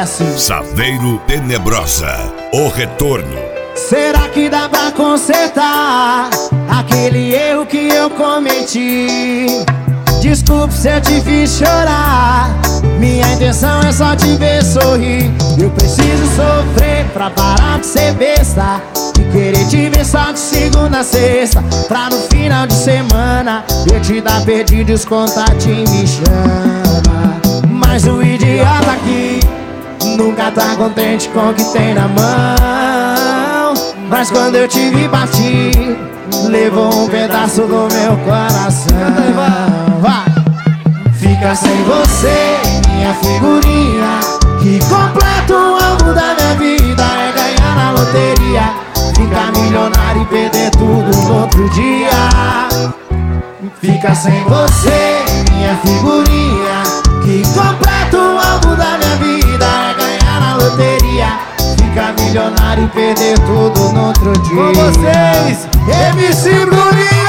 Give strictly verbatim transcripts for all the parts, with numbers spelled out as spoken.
assim. Saveiro Tenebrosa, o retorno. Será que dá pra consertar aquele erro que eu cometi? Desculpe se eu te fiz chorar, minha intenção é só te ver sorrir. Eu preciso sofrer pra parar de ser besta, de querer te ver só de segunda a sexta, pra no final de semana eu te dar perdido e os contatinhos me chama. Mas o idiota aqui nunca tá contente com o que tem na mão. Mas quando eu te vi partir, levou um pedaço do meu coração. Fica sem você, minha figurinha, que completa o alvo da minha vida. É ganhar na loteria, ficar milionário e perder tudo no outro dia. Fica sem você, minha figurinha, que completa o alvo da minha vida. É ganhar na loteria, ficar milionário e perder tudo no outro dia. Com vocês, M C Bruninho!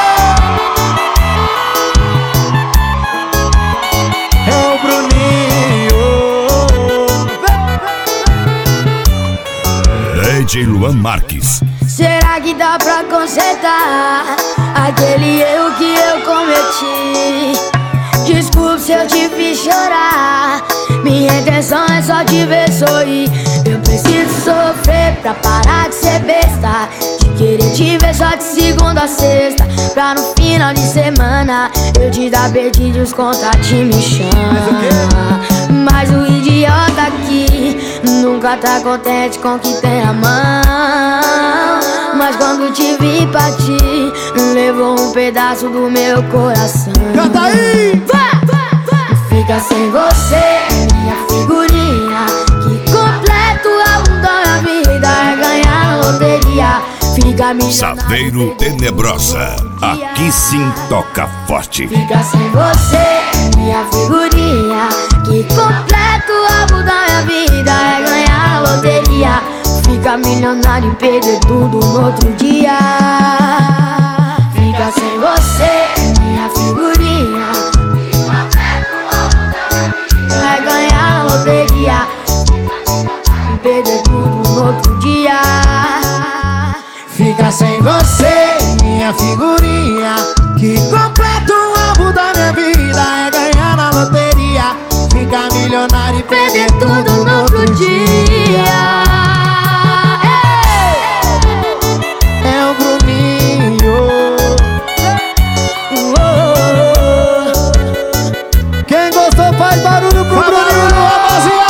É o Bruninho. D J Luan Marques. Será que dá pra consertar aquele erro que eu cometi? Desculpe se eu te fiz chorar, minha intenção é só te ver sorrir. Eu preciso sofrer pra parar de ser besta, de querer te ver só de segunda a sexta, pra no final de semana eu te dar perdido e os contatinhos me chamam. Mas o idiota aqui nunca tá contente com o que tem na mão. Mas quando te vi partir, levou um pedaço do meu coração. Canta aí! Fica sem você, minha figurinha, que completa o álbum da minha vida. É ganhar na loteria, fica milionário. Saveiro Tenebrosa, aqui sim toca forte. Fica sem você, minha figurinha, que completa o álbum da minha vida. É ganhar na loteria, fica milionário e perder tudo no outro dia. Fica sem você, minha figurinha, vai ganhar na loteria e perder tudo no outro dia. Fica sem você, minha figurinha, que completa o alvo da minha vida. É ganhar na loteria, ficar milionário e perder tudo no outro dia. É o Bruninho. Quem gostou faz barulho pro Bruninho, rapaziada.